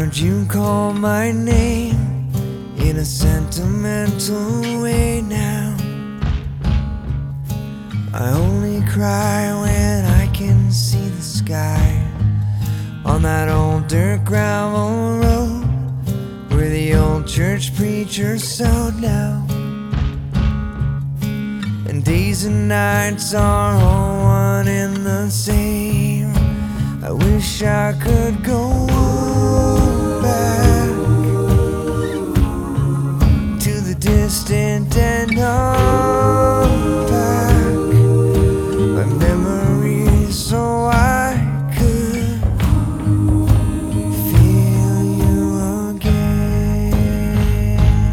heard you call my name in a sentimental way now. I only cry when I can see the sky on that old dirt gravel road where the old church preacher sowed now. And days and nights are all one and the same. I wish I could go back to the distant and unpack my memories so I could feel you again.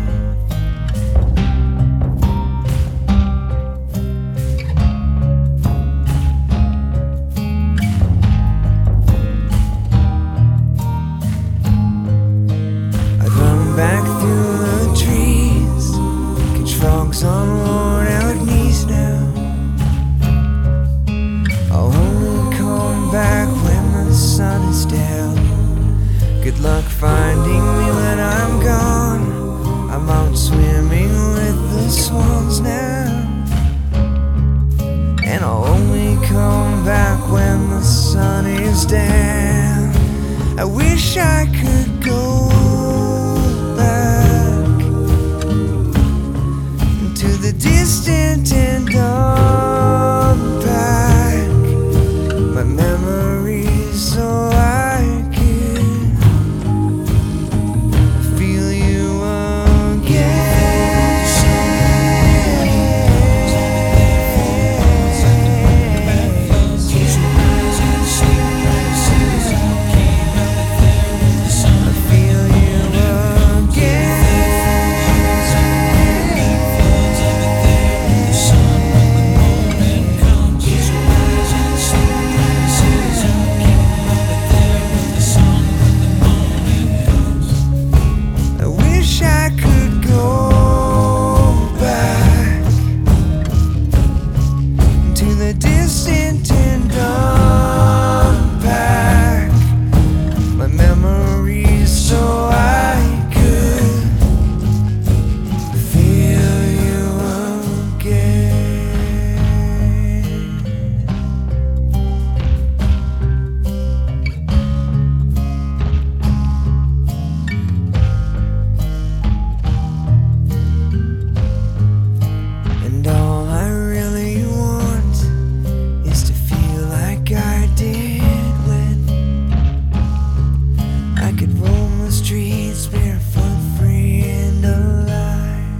I'd run back through the trees, catch frogs on worn out knees now. I'll only come back when the sun is down. Good luck finding me when I'm gone. I'm out swimming with the swans now. And I'll only come back when the sun is down. I wish I could go back to the distant and unpack my memories so I can feel you distant and unpack my memories so I could feel you again. And all I really want is to feel like I did when I could roam the streets barefoot, free and alive.